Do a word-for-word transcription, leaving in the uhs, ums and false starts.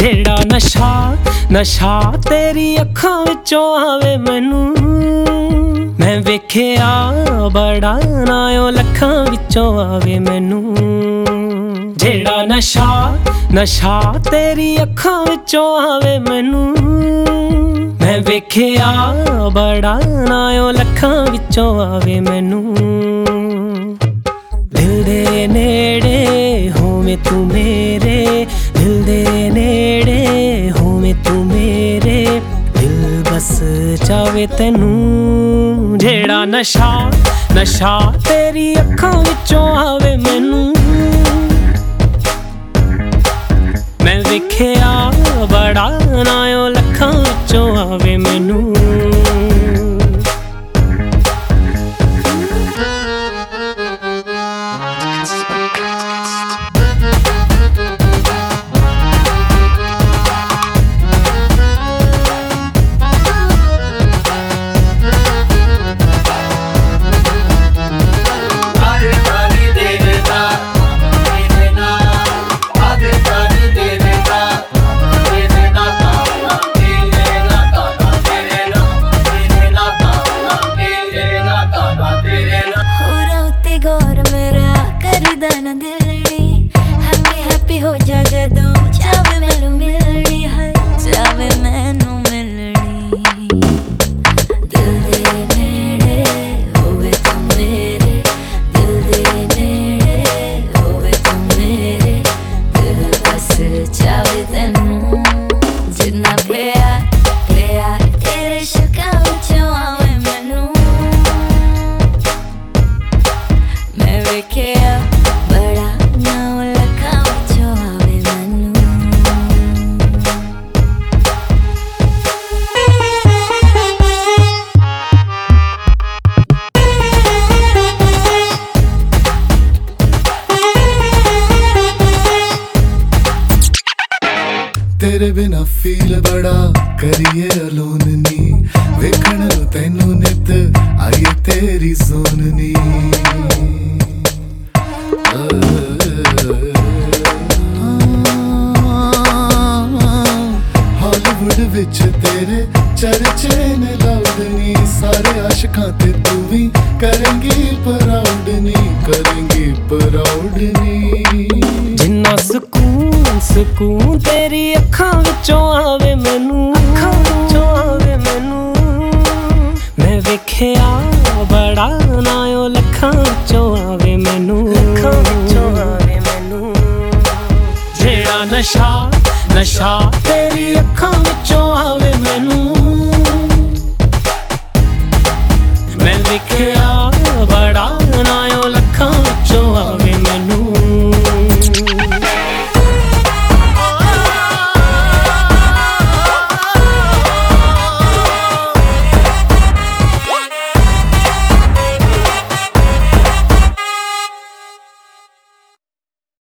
जेड़ा नशा नशा तेरी अखां विचों आवे मैनू मैं वेखिया बड़ा नायो लखां विचों आवे मैनू जेड़ा नशा नशा तेरी अखां विचों आवे मैनू मैं वेखिया बड़ा नायो लखां विचों आवे मैनू दिल दे नेड़े होवे तू मेरे दिल दे नेड़े होवे तू मेरे दिल बस चावे तैनू जेड़ा नशा नशा तेरी अखां विचों आवे मैनू मैं वेखिया बड़ा नायो लखां विचों आवे मैनू हो जा जदों चावे मैनू मिलनी है चावे मैनू मिलनी दिल दे नेड़े होवे तू मेरे दिल दे नेड़े होवे तू मेरे दिल बस चावे तैनू जिन्ना प्यार प्यार तेरे शक्कां विचों आवे मैनू मैं वेखिया बड़ा नाओ लखां तेरे बिना फील बड़ा करिए अलोन नी वेखण तैनू नित आइए तेरी सोन नी हॉलीवुड विच तेरे चर्चे ने लाउड नी सारे आशिकां ते तू भी करेंगी प्राउड नी करेंगी प्राउड नी जिन्ना सुकून सुकून तेरी अखां विचों आवे मैनू अखां विचों आवे मैनू मैं वेखिया बड़ा नायो लखां विचों आवे मैनू लखां विचों आवे मैनू जेड़ा नशा नशा तेरी अखां विचों आवे मैनू मैं वेखिया